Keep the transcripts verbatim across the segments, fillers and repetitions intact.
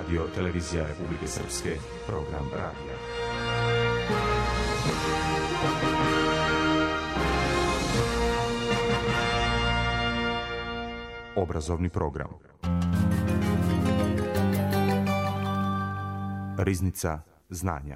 Radio Televizija Republike Srpske, program radija. Obrazovni program. Riznica znanja.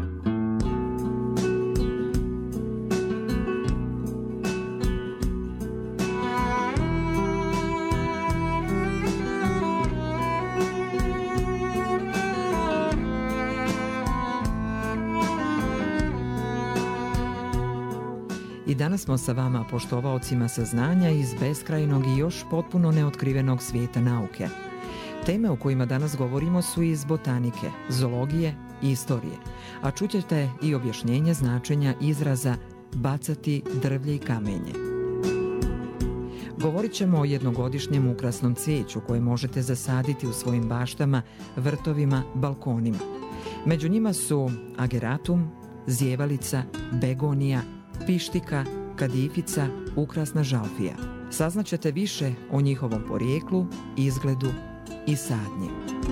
I danas smo sa vama poštovaocima saznanja iz beskrajnog i još potpuno neotkrivenog svijeta nauke. Teme o kojima danas govorimo su iz botanike, zoologije i istorije, a čućete i objašnjenje značenja izraza bacati drvlje i kamenje. Govorit ćemo o jednogodišnjem ukrasnom cvijeću koje možete zasaditi u svojim baštama, vrtovima, balkonima. Među njima su ageratum, zjevalica, begonija, pištika, kadifica, ukrasna žalfija. Saznaćete više o njihovom porijeklu, izgledu i sadnji.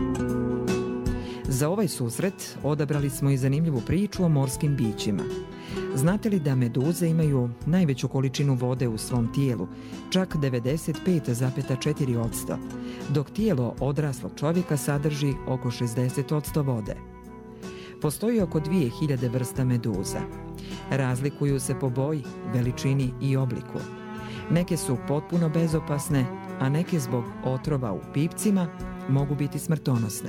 Za ovaj susret odabrali smo i zanimljivu priču o morskim bićima. Znate li da meduze imaju najveću količinu vode u svom tijelu, čak devedeset pet zarez četiri posto, dok tijelo odraslog čovjeka sadrži oko šezdeset posto vode. Postoji oko dvije hiljade vrsta meduza. Razlikuju se po boji, veličini i obliku. Neke su potpuno bezopasne, a neke zbog otrova u pipcima mogu biti smrtonosne.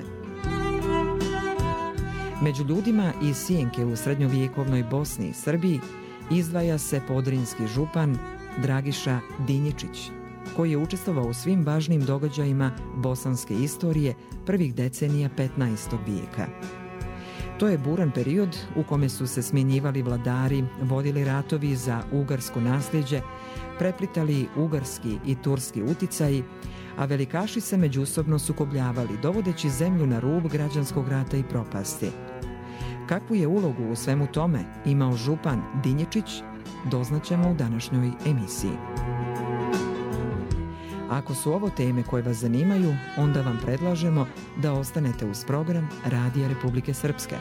Među ljudima iz Sjenke u srednjovjekovnoj Bosni i Srbiji izdvaja se podrinski župan Dragiša Dinjičić, koji je učestvovao u svim važnim događajima bosanske istorije prvih decenija petnaestog vijeka. To je buran period u kome su se smjenjivali vladari, vodili ratovi za ugarsko nasljeđe, preplitali ugarski i turski uticaji, a velikaši se međusobno sukobljavali, dovodeći zemlju na rub građanskog rata i propasti. Kakvu je ulogu u svemu tome imao župan Dinjičić, doznaćemo u današnjoj emisiji. Ako su ovo teme koje vas zanimaju, onda vam predlažemo da ostanete uz program Radija Republike Srpske.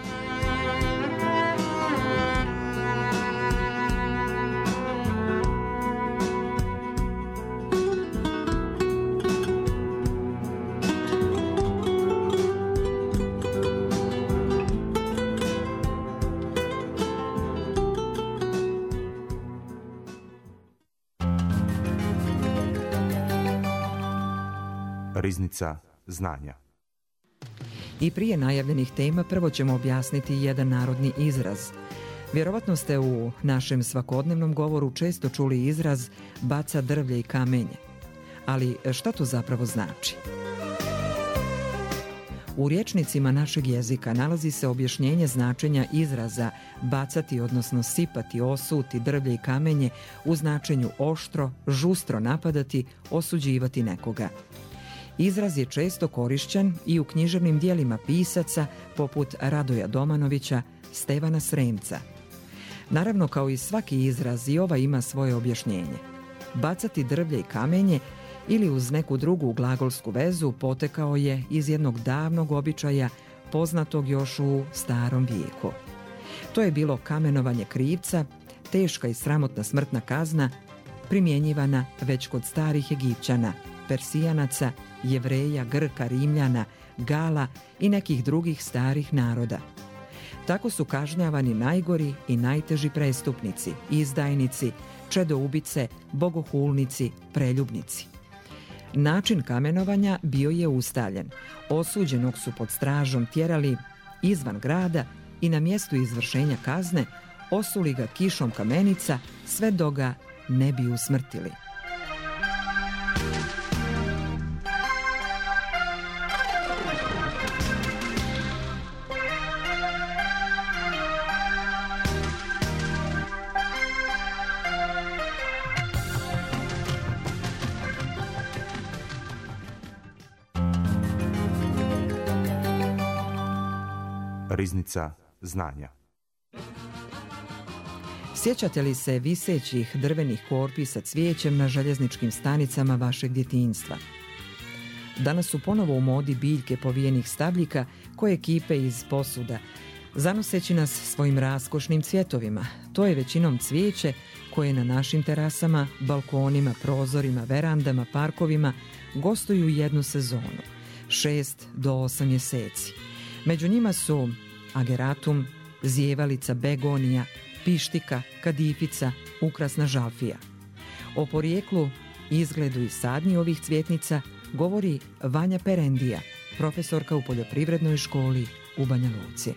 Riznica znanja. I prije najavljenih tema prvo ćemo objasniti jedan narodni izraz. Vjerovatno ste u našem svakodnevnom govoru često čuli izraz baca drvlje i kamenje. Ali šta to zapravo znači? U rječnicima našeg jezika nalazi se objašnjenje značenja izraza bacati, odnosno sipati, osuti drvlje i kamenje u značenju oštro, žustro napadati, osuđivati nekoga. Izraz je često korišćen i u književnim dijelima pisaca poput Radoja Domanovića, Stevana Sremca. Naravno, kao i svaki izraz, i ova ima svoje objašnjenje. Bacati drvlje i kamenje ili uz neku drugu glagolsku vezu potekao je iz jednog davnog običaja poznatog još u starom vijeku. To je bilo kamenovanje krivca, teška i sramotna smrtna kazna, primjenjivana već kod starih Egipćana, Persijanaca, Jevreja, Grka, Rimljana, Gala i nekih drugih starih naroda. Tako su kažnjavani najgori i najteži prestupnici, izdajnici, čedoubice, bogohulnici, preljubnici. Način kamenovanja bio je ustaljen. Osuđenog su pod stražom tjerali izvan grada i na mjestu izvršenja kazne osuli ga kišom kamenica sve dok ga ne bi usmrtili. Riznica znanja. Sjećate li se visećih drvenih korpi sa cvijećem na željezničkim stanicama vašeg djetinjstva? Danas su ponovo u modi biljke povijenih stabljika koje kipe iz posuda, zanoseći nas svojim raskošnim cvjetovima. To je većinom cvijeće koje na našim terasama, balkonima, prozorima, verandama, parkovima gostuju jednu sezonu, šest do osam mjeseci. Među njima su ageratum, zjevalica, begonija, pištika, kadifica, ukrasna žalfija. O porijeklu, izgledu i sadnji ovih cvjetnica govori Vanja Perendija, profesorka u poljoprivrednoj školi u Banja Luci.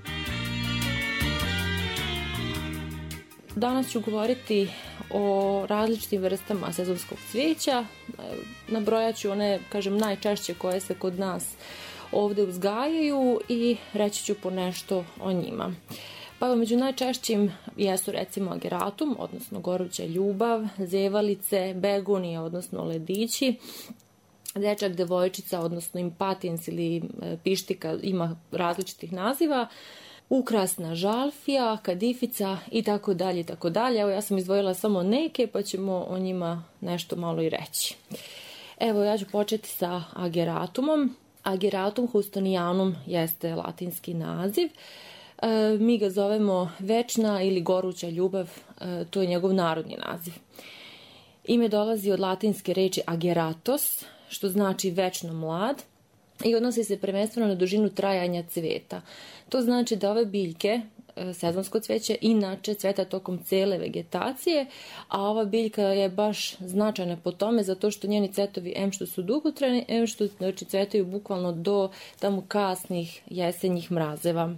Danas ću govoriti o različitim vrstama sezonskog cvijeća. Nabrojat ću one, kažem, najčešće koje se kod nas ovdje uzgajaju i reći ću po nešto o njima. Pa među najčešćim jesu recimo ageratum, odnosno goruća ljubav, zjevalice, begonije, odnosno ledići, dečak, devojčica, odnosno impatins ili pištika, ima različitih naziva, ukrasna žalfija, kadifica i tako dalje i tako dalje. Evo ja sam izdvojila samo neke pa ćemo o njima nešto malo i reći. Evo ja ću početi sa ageratumom. Ageratum houstonianum jeste latinski naziv. E, mi ga zovemo večna ili goruća ljubav, e, to je njegov narodni naziv. Ime dolazi od latinske reči ageratos, što znači večno mlad, i odnosi se prvenstveno na dužinu trajanja cveta. To znači da ove biljke, sezonsko cveće, inače cveta tokom cele vegetacije, a ova biljka je baš značajna po tome zato što njeni cvetovi em što su dugotrajni, em što znači, cvetaju bukvalno do tamo kasnih jesenjih mrazeva.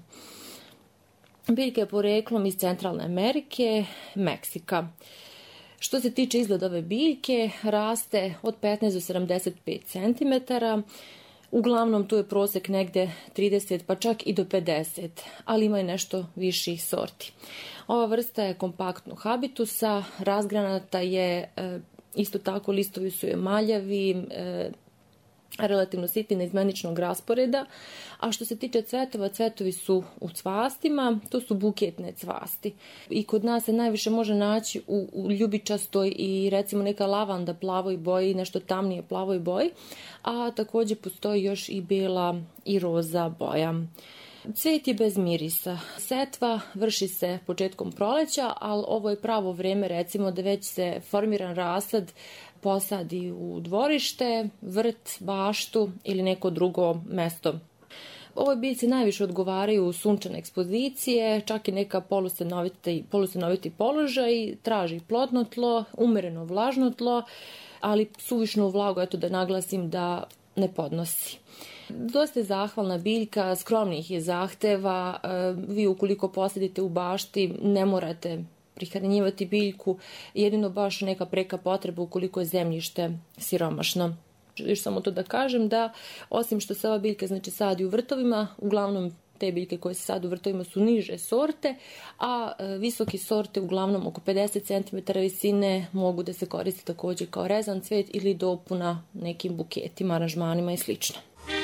Biljka je poreklom iz Centralne Amerike, Meksika. Što se tiče izgleda ove biljke, raste od petnaest do sedamdeset pet centimetara. Uglavnom tu je prosjek negde trideset pa čak i do pedeset, ali ima i nešto viših sorti. Ova vrsta je kompaktnog habitusa, razgranata je, e, isto tako listovi su je maljavi, e, relativno sitni neizmeničnog rasporeda, a što se tiče cvetova, cvetovi su u cvastima, to su buketne cvasti. I kod nas se najviše može naći u, u ljubičastoj i recimo neka lavanda plavoj boji, nešto tamnije plavoj boji, a također postoji još i bela i roza boja. Cvet je bez mirisa. Setva vrši se početkom proleća, ali ovo je pravo vrijeme recimo da već se formiran rasad posadi u dvorište, vrt, baštu ili neko drugo mesto. Ovoj biljci najviše odgovaraju sunčane ekspozicije, čak i neka polustanoviti, polustanoviti položaj, traži plodno tlo, umereno vlažno tlo, ali suvišnu vlagu, eto da naglasim, da ne podnosi. Dosta je zahvalna biljka, skromnih je zahteva, vi ukoliko posadite u bašti ne morate prihranjivati biljku, jedino baš neka preka potreba ukoliko je zemljište siromašno. Još samo to da kažem da osim što se ova biljka znači sadi u vrtovima, uglavnom te biljke koje se sade u vrtovima su niže sorte, a visoke sorte uglavnom oko pedeset centimetara visine mogu da se koriste također kao rezan cvet ili dopuna nekim buketima, aranžmanima i slično.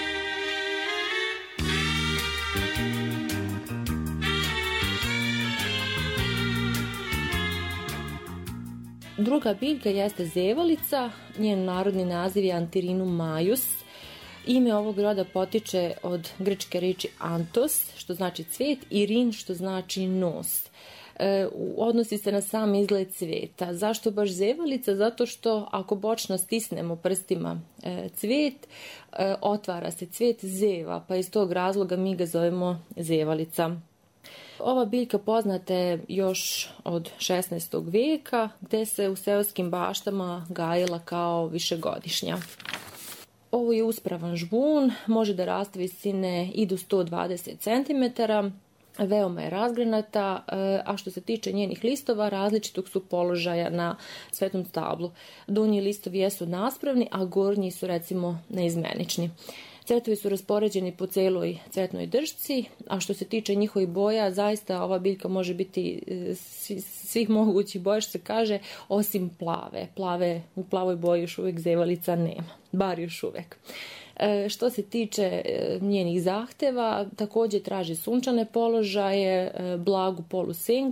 Druga biljka jeste zjevalica, njen narodni naziv je Antirinum majus. Ime ovog roda potiče od grčke riječi antos, što znači cvijet, i rin, što znači nos. E, odnosi se na sam izgled cvijeta. Zašto baš zjevalica? Zato što ako bočno stisnemo prstima e, cvijet, e, otvara se cvijet zeva, pa iz tog razloga mi ga zovemo zjevalica. Ova biljka poznata je još od šesnaestog vijeka, gdje se u seoskim baštama gajila kao višegodišnja. Ovo je uspravan žbun, može da raste visine i do sto dvadeset centimetara, veoma je razgranata, a što se tiče njenih listova, različitog su položaja na cvetnom stablu. Donji listovi jesu naspravni, a gornji su recimo neizmenični. Cvetovi su raspoređeni po celoj cvetnoj držci, a što se tiče njihovih boja, zaista ova biljka može biti svih mogućih boja, što se kaže, osim plave. Plave u plavoj boji još uvijek zjevalica nema, bar još uvijek. E, što se tiče e, njenih zahteva, također traži sunčane položaje, e, blagu polusenku,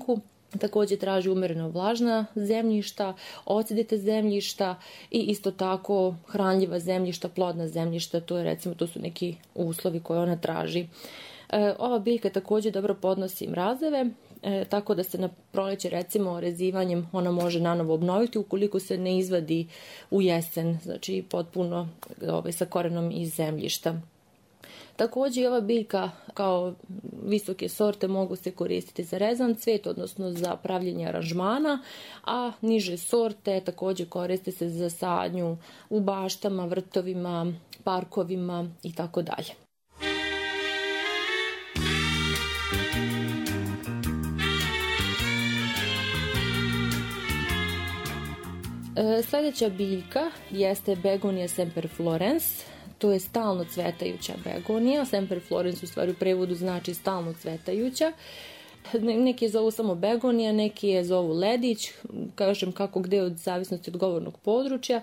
Također traži umjereno vlažna zemljišta, ocidite zemljišta i isto tako hranljiva zemljišta, plodna zemljišta, to je recimo to su neki uslovi koje ona traži. E, ova biljka također dobro podnosi mrazeve, e, tako da se na proleće recimo rezivanjem ona može nanovo obnoviti ukoliko se ne izvadi u jesen, znači potpuno ovaj, sa korenom iz zemljišta. Također ova biljka kao visoke sorte mogu se koristiti za rezan cvijet, odnosno za pravljenje aranžmana, a niže sorte također koriste se za sadnju u baštama, vrtovima, parkovima i tako dalje. Sljedeća biljka jeste Begonia semperflorens. To je stalno cvetajuća begonija. Semperflorens u stvari u prevodu znači stalno cvetajuća. Neki je zovu samo begonija, neki je zovu ledić, kažem kako gde od zavisnosti od govornog područja.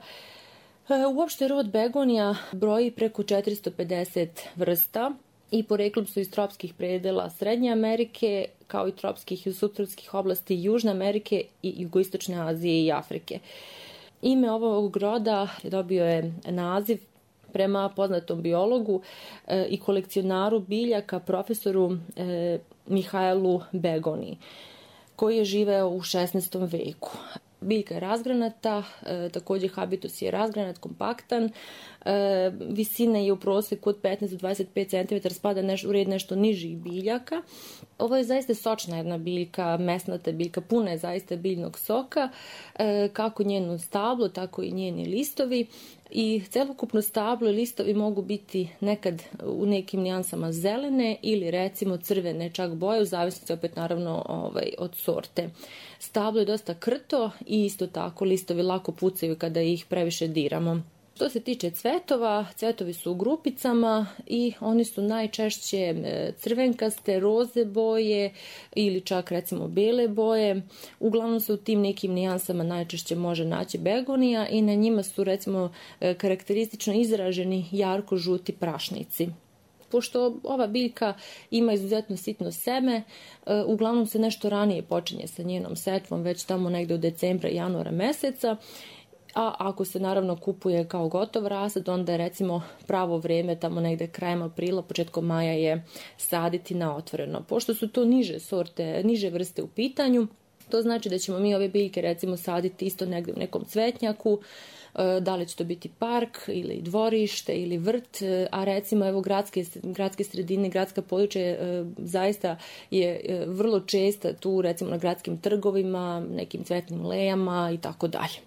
Uopšte rod begonija broji preko četiristo pedeset vrsta i poreklom su iz tropskih predela Srednje Amerike, kao i tropskih i subtropskih oblasti Južne Amerike i Jugoistočne Azije i Afrike. Ime ovog roda dobio je naziv prema poznatom biologu e, i kolekcionaru biljaka profesoru e, Mihajlu Begoni, koji je živeo u šesnaestom veku. Biljka je razgranata, e, također habitus je razgranat, kompaktan, e, visina je u prosjeku od petnaest do dvadeset pet centimetara, spada neš, u red nešto nižih biljaka. Ovo je zaista sočna jedna biljka, mesnata biljka, puna je zaista biljnog soka, e, kako njeno stablo, tako i njeni listovi. I celokupno stablo i listovi mogu biti nekad u nekim nijansama zelene ili recimo crvene čak boje, u zavisnosti opet naravno ovaj, od sorte. Stablo je dosta krto i isto tako listovi lako pucaju kada ih previše diramo. Što se tiče cvetova, cvetovi su u grupicama i oni su najčešće crvenkaste, roze boje ili čak recimo bele boje. Uglavnom se u tim nekim nijansama najčešće može naći begonija i na njima su recimo karakteristično izraženi jarko žuti prašnici. Pošto ova biljka ima izuzetno sitno seme, uglavnom se nešto ranije počinje sa njenom setvom, već tamo negde od decembra i januara meseca. A ako se naravno kupuje kao gotov rasad, onda je recimo pravo vrijeme tamo negde krajem aprila, početkom maja je saditi na otvoreno. Pošto su to niže sorte, niže vrste u pitanju, to znači da ćemo mi ove biljke recimo saditi isto negde u nekom cvetnjaku, da li će to biti park ili dvorište ili vrt, a recimo evo gradske, gradske sredine, gradska područja zaista je vrlo česta tu recimo na gradskim trgovima, nekim cvetnim lejama i tako dalje.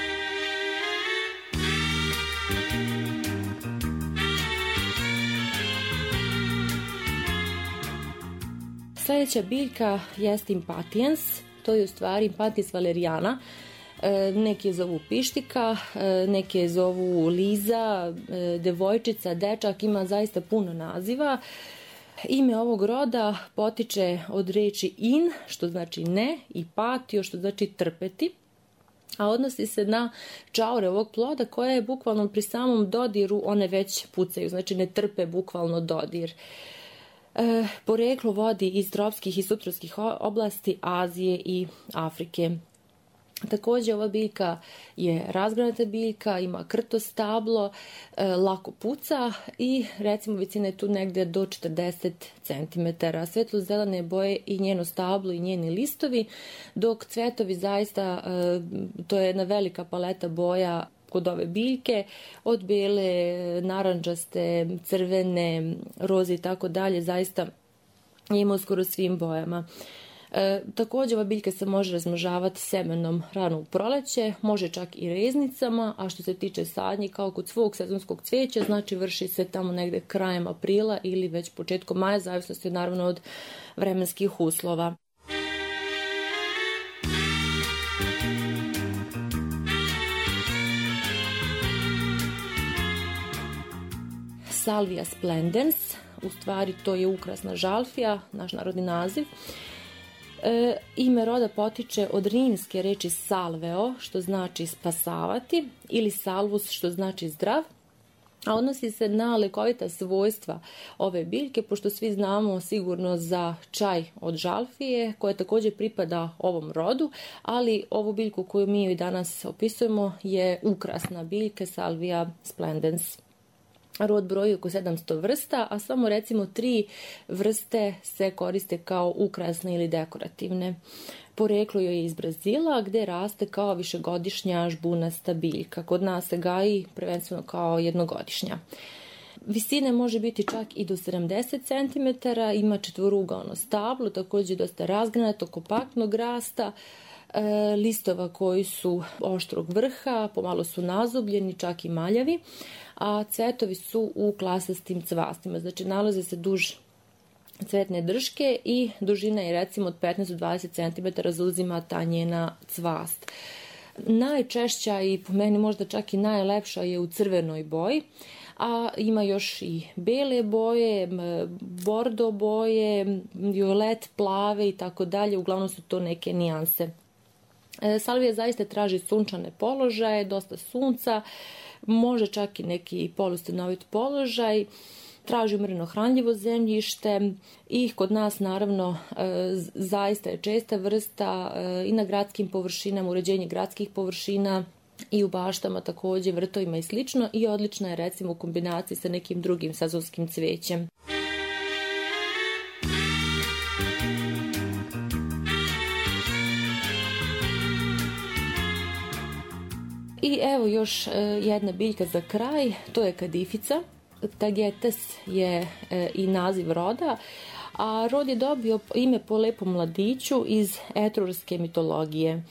Sljedeća biljka jeste impatiens, to je u stvari Impatiens valeriana. Neki je zovu pištika, neki je zovu liza, devojčica, dečak, ima zaista puno naziva. Ime ovog roda potiče od riječi in, što znači ne, i patio, što znači trpeti, a odnosi se na čaure ovog ploda koje je bukvalno pri samom dodiru one već pucaju, znači ne trpe bukvalno dodir. E, poreklo vodi iz tropskih i subtropskih oblasti Azije i Afrike. Također ova biljka je razgranata biljka, ima krto stablo, e, lako puca i recimo visina je tu negdje do četrdeset centimetara. Svetlo-zelene boje i njeno stablo i njeni listovi, dok cvetovi zaista, e, to je jedna velika paleta boja kod ove biljke, od bele, narančaste, crvene, roze i tako dalje, zaista ima skoro svim bojama. E, također ova biljka se može razmnožavati semenom rano u proleće, može čak i reznicama, a što se tiče sadnji kao kod svog sezonskog cvijeća, znači vrši se tamo negde krajem aprila ili već početkom maja, zavisnosti naravno od vremenskih uslova. Salvia splendens, u stvari to je ukrasna žalfija, naš narodni naziv. E, ime roda potiče od rimske reči salveo, što znači spasavati, ili salvus, što znači zdrav. a odnosi se na lekovita svojstva ove biljke, pošto svi znamo sigurno za čaj od žalfije, koja također pripada ovom rodu, ali ovu biljku koju mi i danas opisujemo je ukrasna biljka Salvia splendens. Rod broji oko sedamsto vrsta, a samo recimo tri vrste se koriste kao ukrasne ili dekorativne. Poreklo joj je iz Brazila, gde raste kao višegodišnja žbunasta biljka. Kod nas se gaji prvenstveno kao jednogodišnja. Visine može biti čak i do sedamdeset centimetara, ima četvorugaono stablo, također dosta razgranato, kompaktnog rasta, e, listova koji su oštrog vrha, pomalo su nazubljeni, čak i maljavi, a cvetovi su u klasastim cvastima, znači nalaze se duž cvetne drške i dužina je recimo od petnaest do dvadeset centimetara zauzima ta njena cvast. Najčešća i po meni možda čak i najlepša je u crvenoj boji, a ima još i bele boje, bordo boje, violet, plave i tako dalje, uglavnom su to neke nijanse. Salvija zaista traži sunčane položaje, dosta sunca, može čak i neki polustanovit položaj, traži umjereno hranljivo zemljište i kod nas naravno zaista je česta vrsta i na gradskim površinama, uređenje gradskih površina i u baštama također, vrtovima i slično, i odlična je recimo u kombinaciji sa nekim drugim sezonskim cvećem. I evo još jedna biljka za kraj, to je kadifica. Tagetes je e, i naziv roda, a rod je dobio ime po lepom mladiću iz etrurske mitologije. E,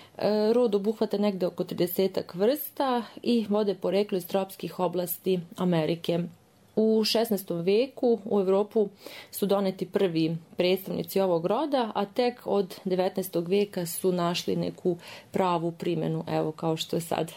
rod obuhvata negde oko tridesetak vrsta i vode poreklo iz tropskih oblasti Amerike. U šesnaestom veku u Evropu su doneti prvi predstavnici ovog roda, a tek od devetnaestog veka su našli neku pravu primjenu, evo kao što je sad.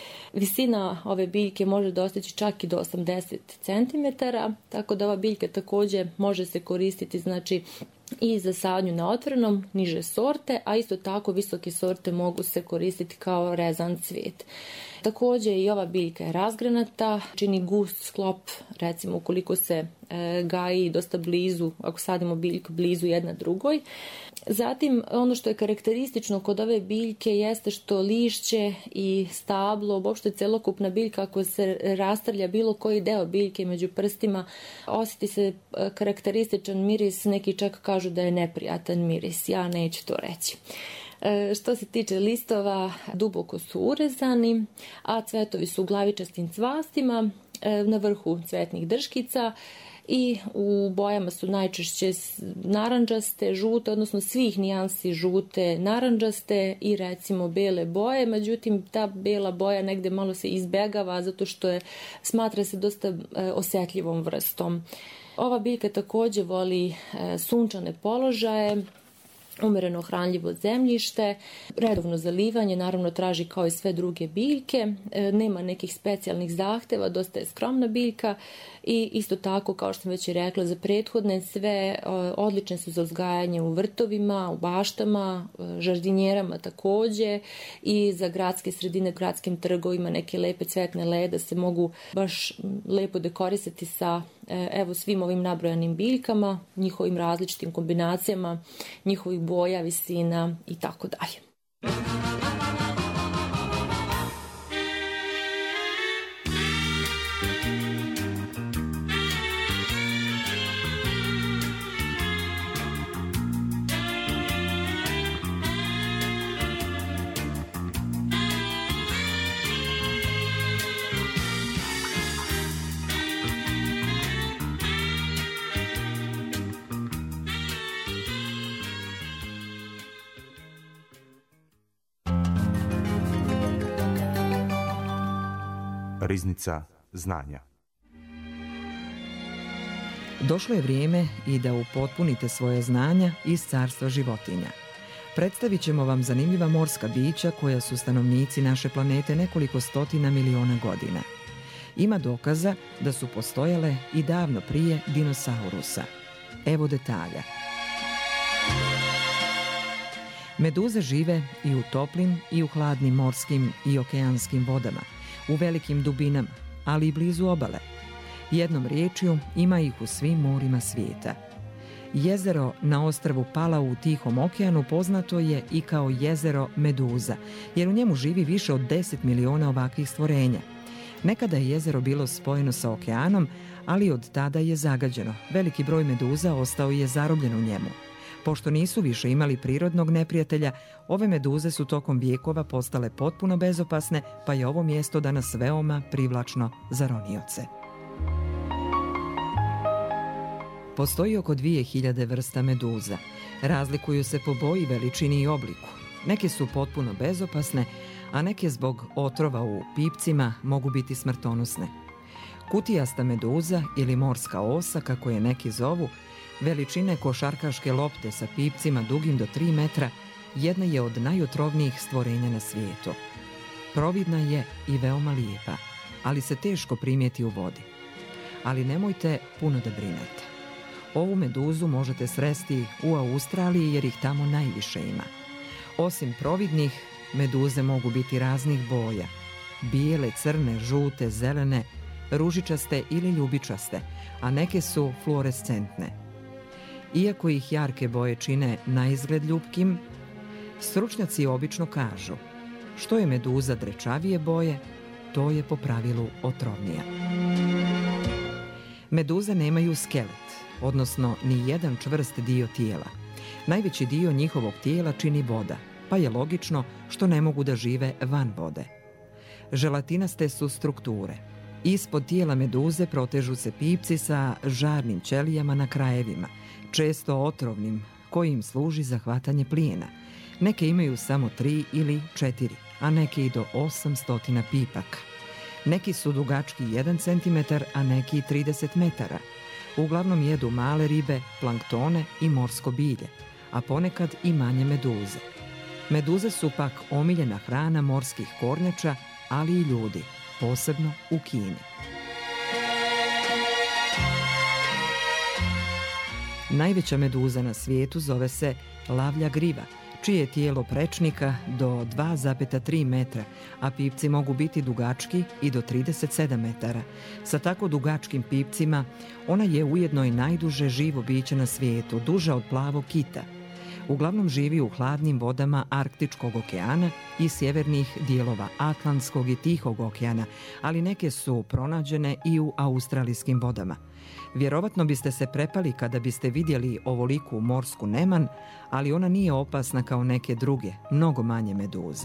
Visina ove biljke može dostići čak i do osamdeset centimetara, tako da ova biljka također može se koristiti znači i za sadnju na otvorenom, niže sorte, a isto tako visoke sorte mogu se koristiti kao rezan cvijet. Također i ova biljka je razgranata, čini gust sklop, recimo ukoliko se e, gaji dosta blizu, ako sadimo biljku blizu jedna drugoj. Zatim ono što je karakteristično kod ove biljke jeste što lišće i stablo, uopšte celokupna biljka, ako se rastrlja bilo koji deo biljke među prstima, osjeti se karakterističan miris, neki čak kažu da je neprijatan miris, ja neću to reći. Što se tiče listova, duboko su urezani, a cvetovi su u glavičastim cvastima, na vrhu cvetnih drškica i u bojama su najčešće narandžaste, žute, odnosno svih nijansi žute, narandžaste i recimo bele boje, međutim ta bela boja negde malo se izbegava zato što je, smatra se dosta osjetljivom vrstom. Ova biljka također voli sunčane položaje, umjereno hranljivo zemljište, redovno zalivanje, naravno traži kao i sve druge biljke, nema nekih specijalnih zahteva, dosta je skromna biljka i isto tako, kao što sam već i rekla, za prethodne sve odlične su za uzgajanje u vrtovima, u baštama, žardinjerama također i za gradske sredine, gradskim trgovima, neke lepe cvetne lede se mogu baš lepo dekorisati sa evo svim ovim nabrojanim biljkama, njihovim različitim kombinacijama, njihovih boja, visina i tako dalje. Riznica znanja. Došlo je vrijeme i da upotpunite svoje znanja iz carstva životinja. Predstavit ćemo vam zanimljiva morska bića koja su stanovnici naše planete nekoliko stotina miliona godina. Ima dokaza da su postojale i davno prije dinosaurusa. Evo detalja. Meduze žive i u toplim i u hladnim morskim i okeanskim vodama, u velikim dubinama, ali i blizu obale. Jednom riječju ima ih u svim morima svijeta. Jezero na ostrvu Palau u Tihom okeanu poznato je i kao jezero Meduza, jer u njemu živi više od deset miliona ovakvih stvorenja. Nekada je jezero bilo spojeno sa okeanom, ali od tada je zagađeno. Veliki broj meduza ostao je zarobljen u njemu. Pošto nisu više imali prirodnog neprijatelja, ove meduze su tokom vijekova postale potpuno bezopasne, pa je ovo mjesto danas veoma privlačno za ronioce. Postoji oko dvije hiljade vrsta meduza. Razlikuju se po boji, veličini i obliku. Neke su potpuno bezopasne, a neke zbog otrova u pipcima mogu biti smrtonosne. Kutijasta meduza ili morska osa, kako je neki zovu, veličine košarkaške lopte sa pipcima dugim do tri metra, jedna je od najotrovnijih stvorenja na svijetu. Providna je i veoma lijepa, ali se teško primijeti u vodi. Ali nemojte puno da brinete. Ovu meduzu možete sresti u Australiji jer ih tamo najviše ima. Osim providnih, meduze mogu biti raznih boja. Bijele, crne, žute, zelene, ružičaste ili ljubičaste, a neke su fluorescentne. Iako ih jarke boje čine naizgled ljupkim, stručnjaci obično kažu: što je meduza drečavije boje, to je po pravilu otrovnija. Meduze nemaju skelet, odnosno ni jedan čvrst dio tijela. Najveći dio njihovog tijela čini voda, pa je logično što ne mogu da žive van vode. Želatinaste su strukture. Ispod tijela meduze protežu se pipci sa žarnim ćelijama na krajevima, često otrovnim, koji im služi za hvatanje plijena. Neke imaju samo tri ili četiri, a neke i do osam stotina pipaka. Neki su dugački jedan centimetar, a neki trideset metara. Uglavnom jedu male ribe, planktone i morsko bilje, a ponekad i manje meduze. Meduze su pak omiljena hrana morskih kornjača, ali i ljudi, posebno u Kini. Najveća meduza na svijetu zove se lavlja griva, čije je tijelo prečnika do dva zarez tri metra, a pipci mogu biti dugački i do trideset sedam metara. Sa tako dugačkim pipcima ona je ujedno i najduže živo biće na svijetu, duža od plavog kita. Uglavnom živi u hladnim vodama Arktičkog okeana i sjevernih dijelova Atlantskog i Tihog okeana, ali neke su pronađene i u australijskim vodama. Vjerovatno biste se prepali kada biste vidjeli ovoliku morsku neman, ali ona nije opasna kao neke druge, mnogo manje meduze.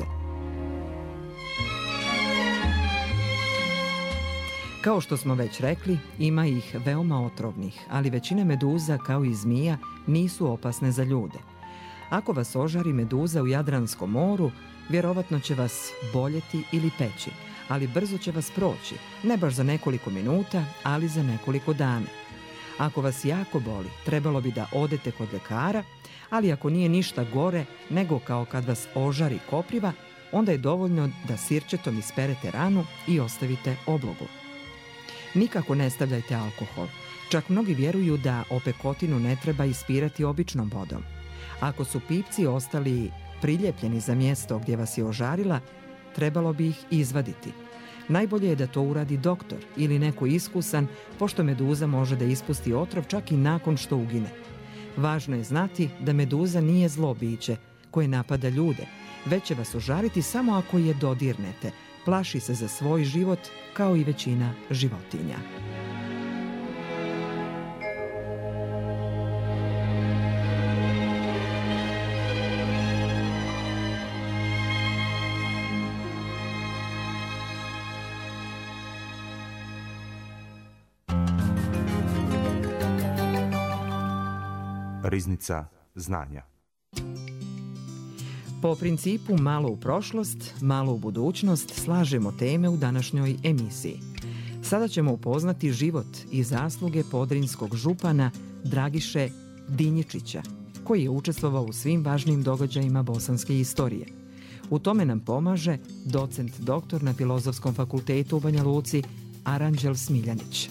Kao što smo već rekli, ima ih veoma otrovnih, ali većina meduza, kao i zmija, nisu opasne za ljude. Ako vas ožari meduza u Jadranskom moru, vjerovatno će vas boljeti ili peći, ali brzo će vas proći, ne baš za nekoliko minuta, ali za nekoliko dana. Ako vas jako boli, trebalo bi da odete kod ljekara, ali ako nije ništa gore nego kao kad vas ožari kopriva, onda je dovoljno da sirćetom isperete ranu i ostavite oblogu. Nikako ne stavljajte alkohol. Čak mnogi vjeruju da opekotinu ne treba ispirati običnom vodom. Ako su pipci ostali priljepljeni za mjesto gdje vas je ožarila, trebalo bi ih izvaditi. Najbolje je da to uradi doktor ili neko iskusan, pošto meduza može da ispusti otrov čak i nakon što ugine. Važno je znati da meduza nije zlo biće koje napada ljude, već će vas ožariti samo ako je dodirnete. Plaši se za svoj život kao i većina životinja. Riznica znanja. Po principu malo u prošlost, malo u budućnost slažemo teme u današnjoj emisiji. Sada ćemo upoznati život i zasluge podrinskog župana Dragiše Dinjičića, koji je učestvovao u svim važnim događajima bosanske istorije. U tome nam pomaže docent doktor na Filozofskom fakultetu u Banja Luci Aranđel Smiljanić.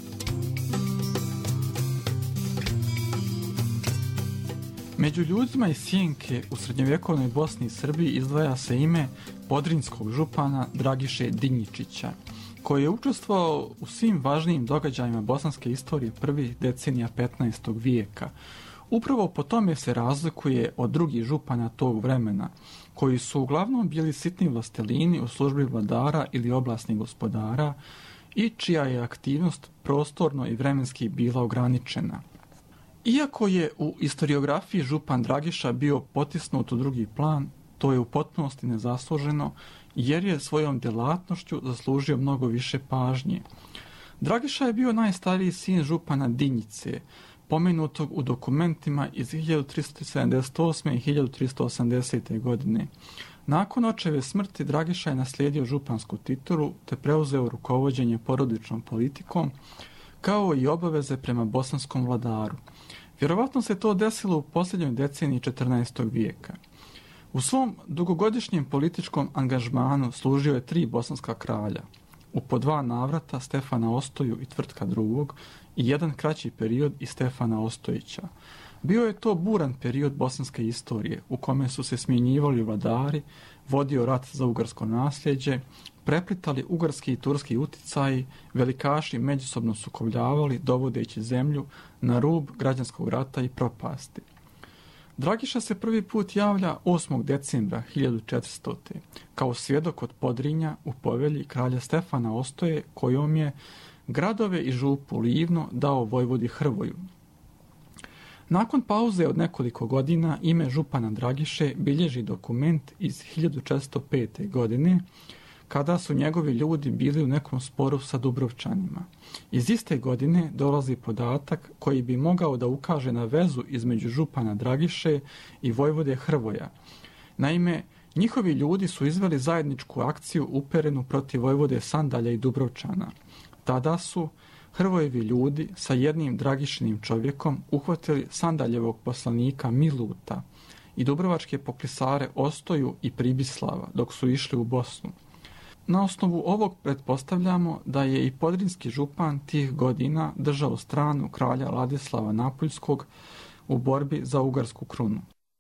Među ljudima iz Sjenke u srednjovjekovnoj Bosni i Srbiji izdvaja se ime podrinskog župana Dragiše Dinjičića. koji je učestvovao u svim važnijim događajima bosanske istorije prvih decenija petnaestog vijeka. Upravo po tome se razlikuje od drugih župana tog vremena, koji su uglavnom bili sitni vlastelini u službi vladara ili oblasnih gospodara i čija je aktivnost prostorno i vremenski bila ograničena. Iako je u istoriografiji župan Dragiša bio potisnut u drugi plan, to je u potpunosti nezasluženo, jer je svojom djelatnošću zaslužio mnogo više pažnje. Dragiša je bio najstariji sin župana Dinjice, pomenutog u dokumentima iz hiljadu tristo sedamdeset osme i hiljadu tristo osamdesete. godine. Nakon očeve smrti Dragiša je naslijedio župansku titulu te preuzeo rukovođenje porodičnom politikom, kao i obaveze prema bosanskom vladaru. Vjerovatno se to desilo u posljednjoj deceniji četrnaestog vijeka. U svom dugogodišnjem političkom angažmanu služio je tri bosanska kralja, u po dva navrata Stefana Ostoju i Tvrtka drugog i jedan kraći period i Stefana Ostojića. Bio je to buran period bosanske istorije u kome su se smjenjivali vladari, vodio rat za ugarsko nasljeđe, preplitali ugarski i turski uticaji, velikaši međusobno sukobljavali dovodeći zemlju na rub građanskog rata i propasti. Dragiša se prvi put javlja osmog decembra hiljadu četiristote. kao svjedok od Podrinja u povelji kralja Stefana Ostoje, kojom je gradove i župu Livno dao vojvodi Hrvoju. Nakon pauze od nekoliko godina ime župana Dragiše bilježi dokument iz hiljadu četiristo pete. godine, kada su njegovi ljudi bili u nekom sporu sa Dubrovčanima. Iz iste godine dolazi podatak koji bi mogao da ukaže na vezu između župana Dragiše i vojvode Hrvoja. Naime, njihovi ljudi su izveli zajedničku akciju uperenu protiv vojvode Sandalja i Dubrovčana. Tada su Hrvojevi ljudi sa jednim Dragišinim čovjekom uhvatili Sandaljevog poslanika Miluta i dubrovačke poklisare Ostoju i Pribislava dok su išli u Bosnu. Na osnovu ovog pretpostavljamo da je i podrinski župan tih godina držao stranu kralja Ladislava Napuljskog u borbi za ugarsku krunu.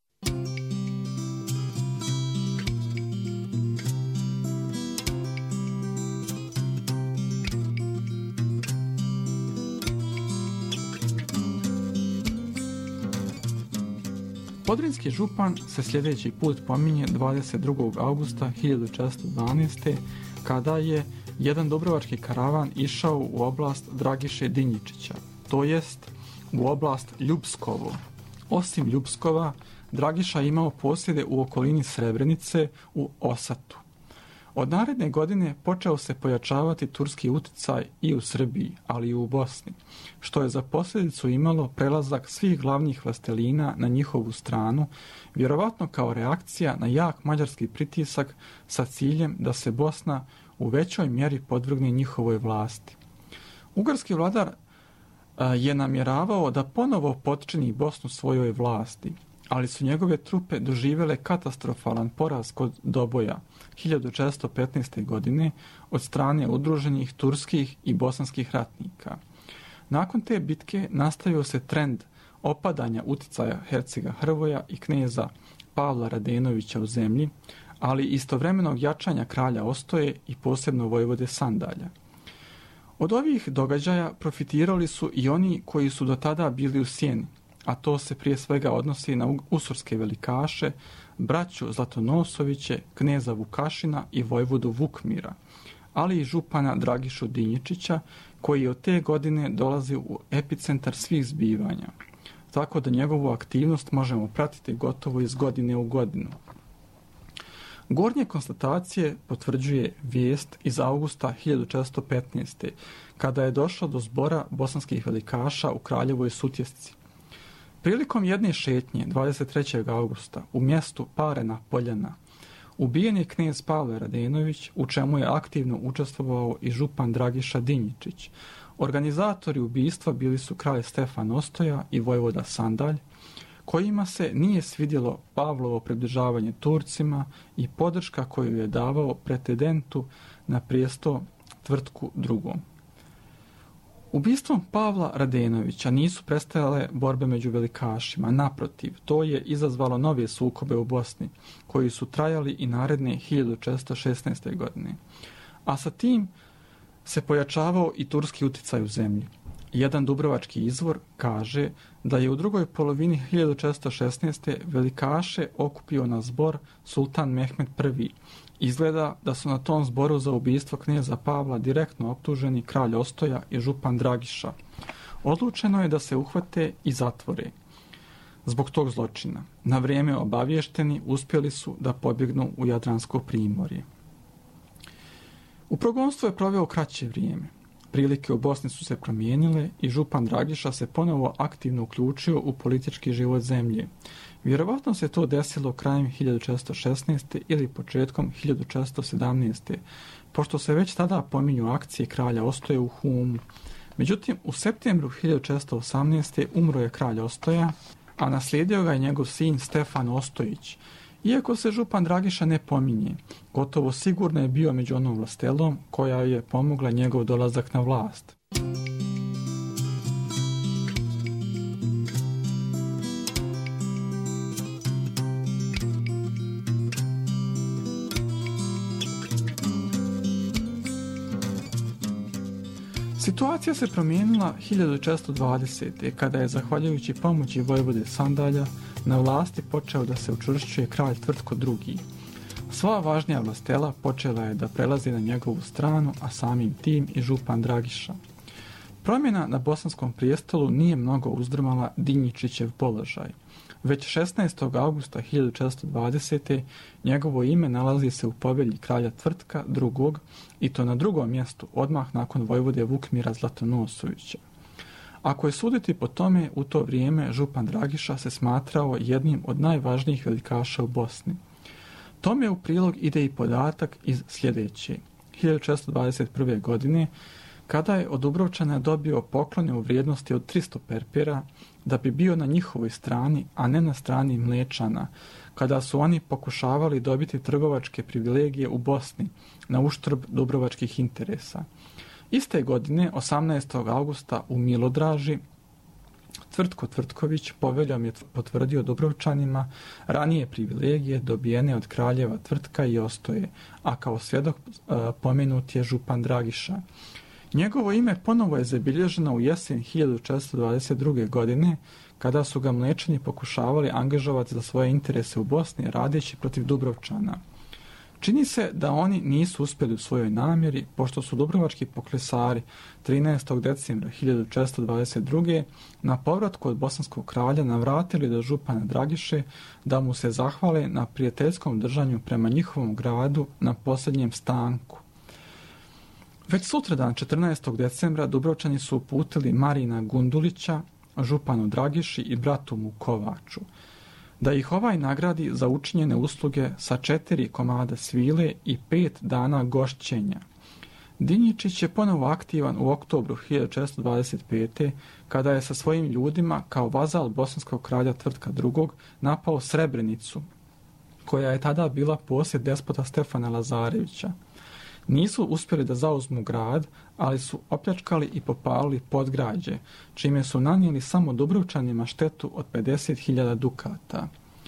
Podrinski župan se sljedeći put pominje dvadeset drugog augusta hiljadu četiristo dvanaeste. kada je jedan dubrovački karavan išao u oblast Dragiše Dinjičića, to jest u oblast Ljubskovo. Osim Ljubskova, Dragiša imao posjede u okolini Srebrenice u Osatu. Od naredne godine počeo se pojačavati turski uticaj i u Srbiji, ali i u Bosni, što je za posljedicu imalo prelazak svih glavnih vlastelina na njihovu stranu, vjerovatno kao reakcija na jak mađarski pritisak sa ciljem da se Bosna u većoj mjeri podvrgne njihovoj vlasti. Ugarski vladar je namjeravao da ponovo potčini Bosnu svojoj vlasti, ali su njegove trupe doživjele katastrofalan poraz kod Doboja hiljadu četiristo petnaeste. godine od strane udruženih turskih i bosanskih ratnika. Nakon te bitke nastavio se trend opadanja uticaja hercega Hrvoja i kneza Pavla Radenovića u zemlji, ali istovremenog jačanja kralja Ostoje i posebno vojvode Sandalja. Od ovih događaja profitirali su i oni koji su do tada bili u sjeni, a to se prije svega odnosi na usurske velikaše, braću Zlatonosoviće, kneza Vukašina i vojvodu Vukmira, ali i župana Dragišu Dinjičića, koji od te godine dolazi u epicentar svih zbivanja, tako da njegovu aktivnost možemo pratiti gotovo iz godine u godinu. Gornje konstatacije potvrđuje vijest iz augusta hiljadu četiristo petnaeste. kada je došlo do zbora bosanskih velikaša u Kraljevoj Sutjesci. Prilikom jedne šetnje dvadeset trećeg augusta u mjestu Parena Poljana ubijen je knez Pavle Radenović, u čemu je aktivno učestvovao i župan Dragiša Dinjičić. Organizatori ubistva bili su kralj Stefan Ostoja i vojvoda Sandalj, kojima se nije svidjelo Pavlovo približavanje Turcima i podrška koju je davao pretendentu na prijesto Tvrtku drugom. Ubistvom Pavla Radenovića nisu prestajale borbe među velikašima, naprotiv, to je izazvalo nove sukobe u Bosni, koji su trajali i naredne hiljadu četiristo šesnaeste. godine. A sa tim se pojačavao i turski utjecaj u zemlji. Jedan dubrovački izvor kaže da je u drugoj polovini hiljadu četiristo šesnaeste. velikaše okupio na zbor sultan Mehmed I. Izgleda da su na tom zboru za ubistvo kneza Pavla direktno optuženi kralj Ostoja i župan Dragiša. Odlučeno je da se uhvate i zatvore. Zbog tog zločina, na vrijeme obavješteni, uspjeli su da pobjegnu u Jadransko primorje. U progonstvu je proveo kraće vrijeme. Prilike u Bosni su se promijenile i župan Dragiša se ponovo aktivno uključio u politički život zemlje. Vjerovatno se to desilo krajem hiljadu četiristo šesnaeste. ili početkom hiljadu četiristo sedamnaeste. pošto se već tada pominju akcije kralja Ostoje u Humu. Međutim, u septembru hiljadu četiristo osamnaeste. umro je kralj Ostoja, a naslijedio ga je njegov sin Stefan Ostojić. Iako se župan Dragiša ne pominje, gotovo sigurno je bio među onom vlastelom koja je pomogla njegov dolazak na vlast. Situacija se promijenila hiljadu četiristo dvadesete. kada je, zahvaljujući pomoći vojvode Sandalja, na vlasti počeo da se učvršćuje kralj Tvrtko drugi. Sva važnija vlastela počela je da prelazi na njegovu stranu, a samim tim i župan Dragiša. Promjena na bosanskom prijestolu nije mnogo uzdrmala Dinjičićev položaj. Već šesnaestog augusta hiljadu četiristo dvadesete. njegovo ime nalazi se u povelji kralja Tvrtka drugog. i to na drugom mjestu, odmah nakon vojvode Vukmira Zlatonosovića. Ako je suditi po tome, u to vrijeme župan Dragiša se smatrao jednim od najvažnijih velikaša u Bosni. Tome u prilog ide i podatak iz sljedeće. hiljadu četiristo dvadeset prve. godine, kada je od Dubrovčana dobio poklone u vrijednosti od tristo perpera, da bi bio na njihovoj strani, a ne na strani Mlečana, kada su oni pokušavali dobiti trgovačke privilegije u Bosni na uštrb dubrovačkih interesa. Iste godine, osamnaestog augusta u Milodraži, Tvrtko Tvrtković poveljom je potvrdio Dubrovčanima ranije privilegije dobijene od kraljeva Tvrtka i Ostoje, a kao svjedok e, pomenut je župan Dragiša. Njegovo ime ponovo je zabilježeno u jesen hiljadu četiristo dvadeset druge. godine, kada su ga Mlečani pokušavali angažovati za svoje interese u Bosni radeći protiv Dubrovčana. Čini se da oni nisu uspjeli u svojoj namjeri, pošto su dubrovački poklesari trinaestog decembra hiljadu četiristo dvadeset druge. na povratku od bosanskog kralja navratili do župana Dragiše da mu se zahvale na prijateljskom držanju prema njihovom gradu na posljednjem stanku. Već sutradan četrnaestog decembra Dubrovčani su uputili Marina Gundulića, županu Dragiši i bratu mu Kovaču, da ih ovaj nagradi za učinjene usluge sa četiri komada svile i pet dana gošćenja. Dinjičić je ponovo aktivan u oktobru hiljadu četiristo dvadeset pete. kada je sa svojim ljudima kao vazal bosanskog kralja Tvrtka drugog. napao Srebrenicu, koja je tada bila posjed despota Stefana Lazarevića. Nisu uspjeli da zauzmu grad, ali su opljačkali i popalili podgrađe, čime su nanijeli samo Dubrovčanima štetu od pedeset hiljada dukata.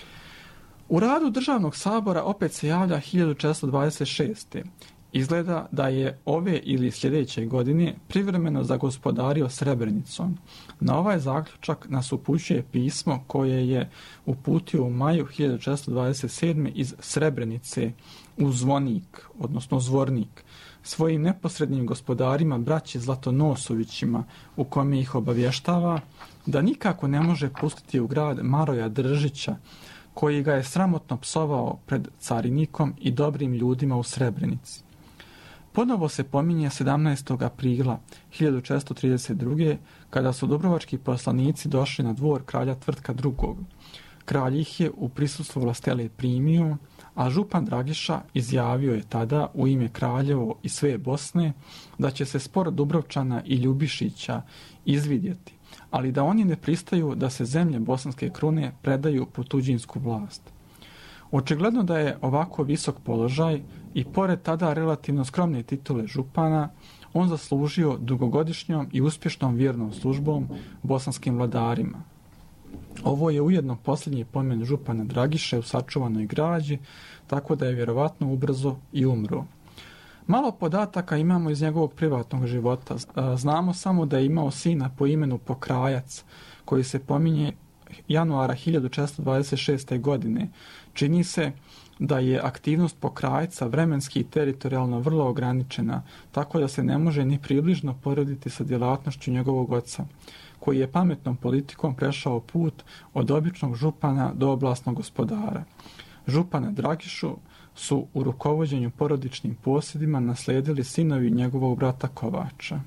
U radu državnog sabora opet se javlja hiljadu četiristo dvadeset šeste. Izgleda da je ove ili sljedeće godine privremeno zagospodario Srebrenicom. Na ovaj zaključak nas upućuje pismo koje je uputio u maju hiljadu četiristo dvadeset sedme. iz Srebrenice u Zvonik, odnosno Zvornik, svojim neposrednim gospodarima braći Zlatonosovićima, u kome ih obavještava da nikako ne može pustiti u grad Maroja Držića, koji ga je sramotno psovao pred carinikom i dobrim ljudima u Srebrenici. Ponovo se pominje sedamnaestog aprila hiljadu četiristo trideset druge. kada su dubrovački poslanici došli na dvor kralja Tvrtka drugog. Kralj ih je u prisustvu vlastele primio, a župan Dragiša izjavio je tada u ime Kraljevo i sve Bosne da će se spor Dubrovčana i Ljubišića izvidjeti, ali da oni ne pristaju da se zemlje bosanske krune predaju po tuđinsku vlast. Očigledno da je ovako visok položaj i pored tada relativno skromne titule župana, on zaslužio dugogodišnjom i uspješnom vjernom službom bosanskim vladarima. Ovo je ujedno posljednji pomen župana Dragiše u sačuvanoj građi, tako da je vjerovatno ubrzo i umro. Malo podataka imamo iz njegovog privatnog života. Znamo samo da je imao sina po imenu Pokrajac, koji se pominje januara hiljadu četiristo dvadeset šeste. godine. Čini se da je aktivnost Pokrajca vremenski i teritorijalno vrlo ograničena, tako da se ne može ni približno porediti sa djelatnošću njegovog oca, koji je pametnom politikom prešao put od običnog župana do oblastnog gospodara. Župana Dragišu su u rukovođenju porodičnim posjedima naslijedili sinovi njegovog brata Kovača.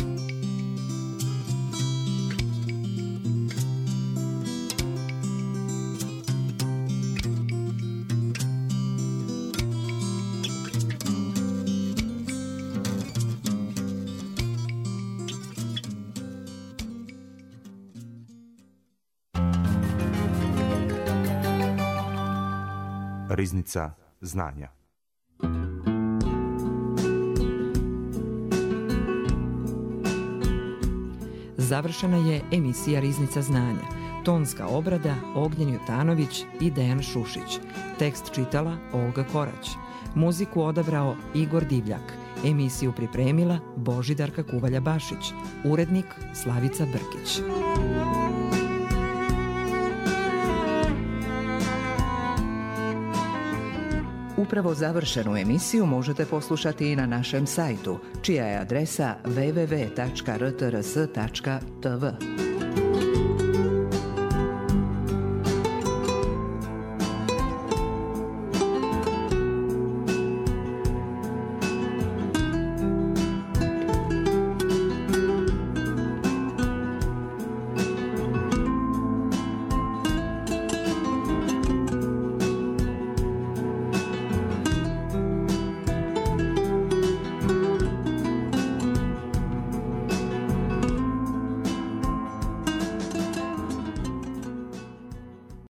Riznica znanja. Završena je emisija Riznica znanja. Tonska obrada Ognjen Jutanović i Dejan Šušić. Tekst čitala Olga Korać. Muziku odabrao Igor Divljak. Emisiju pripremila Božidarka Kuvalja-Bašić. Urednik Slavica Brkić. Upravo završenu emisiju možete poslušati i na našem sajtu, čija je adresa w w w tačka r t r s tačka t v.